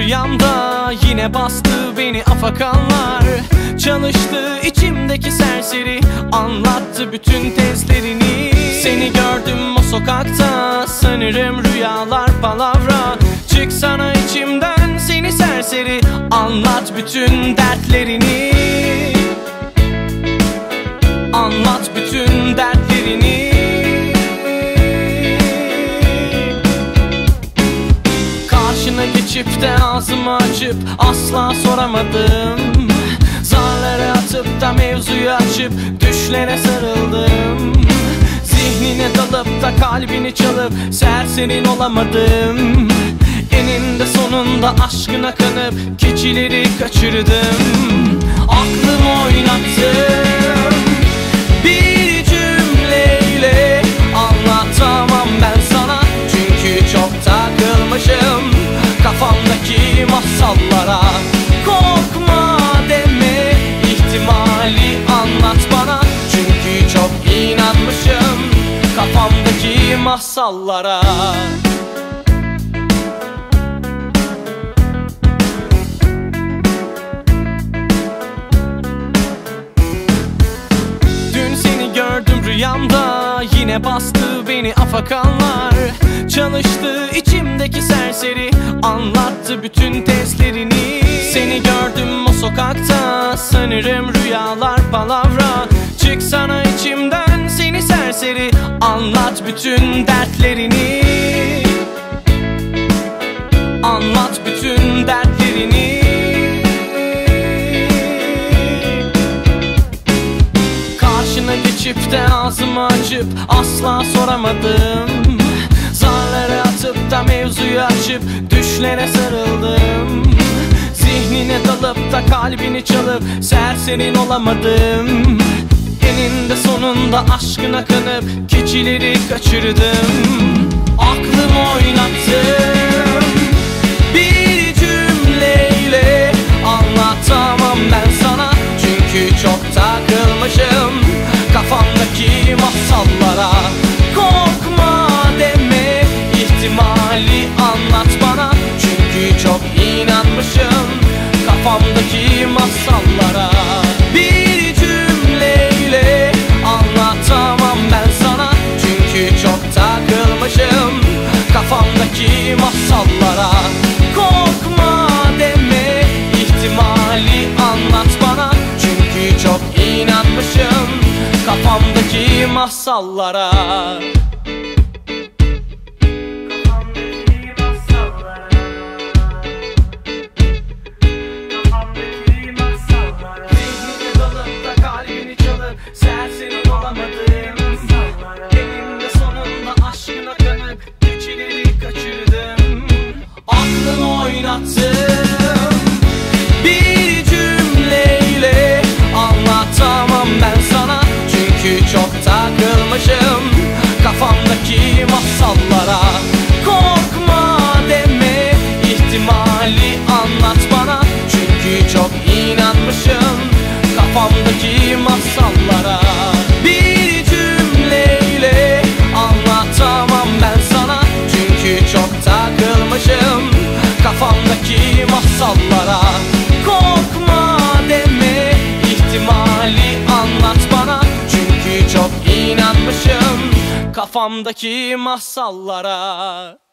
rüyamda yine bastı beni afakanlar. Çalıştı içimdeki serseri, anlattı bütün tezlerini. Seni gördüm o sokakta, sanırım rüyalar palavra. Çıksana içimden seni serseri, anlat bütün dertlerini. Anlat bütün dertlerini. Karşına geçip de ağzımı açıp asla soramadım. Zarları atıp da mevzuyu açıp düşlere sarıldım. Zihnine dalıp da kalbini çalıp serserin olamadım. Eninde sonunda aşkına kanıp keçileri kaçırdım. Aklımı oynattım bir cümleyle, anlatamam ben sana çünkü çok takılmışım kafamdaki masallara. Korkma deme, ihtimali anlat bana çünkü çok inanmışım kafamdaki masallara. Rüyamda yine bastı beni afakanlar. Çalıştı içimdeki serseri, anlattı bütün tezlerini. Seni gördüm o sokakta, sanırım rüyalar palavra. Çıksana içimden seni serseri, anlat bütün dertlerini. Anlat bütün dertlerini. Geçip de ağzımı açıp asla soramadım. Zarları atıp da mevzuyu açıp düşlere sarıldım. Zihnine dalıp da kalbini çalıp serserin olamadım. Eninde sonunda aşkına kanıp keçileri kaçırdım. Aklımı oynattım bir cümleyle, anlatamam ben sana çünkü çok takılmışım kafamdaki masallara. Korkma deme, ihtimali anlat bana çünkü çok inanmışım kafamdaki masallara. Bir cümleyle anlatamam ben sana çünkü çok takılmışım kafamdaki masallara. Korkma deme, ihtimali anlat bana çünkü çok inanmışım kafamdaki masallara. Kafamdaki masallara. Kafamdaki masallara. Zihnine dalıp da kalbini çalıp serserin olamadım. Eninde sonunda aşkına kanıp keçileri kaçırdım. Aklımı oynattım bir cümleyle, anlatamam ben sana çünkü çok takılmışım kafamdaki masallara. Korkma deme, ihtimali anlat bana çünkü çok inanmışım kafamdaki masallara. Bir cümleyle anlatamam ben sana çünkü çok takılmışım kafamdaki masallara. Korkma deme, ihtimali anlat bana çünkü çok inanmışım kafamdaki masallara.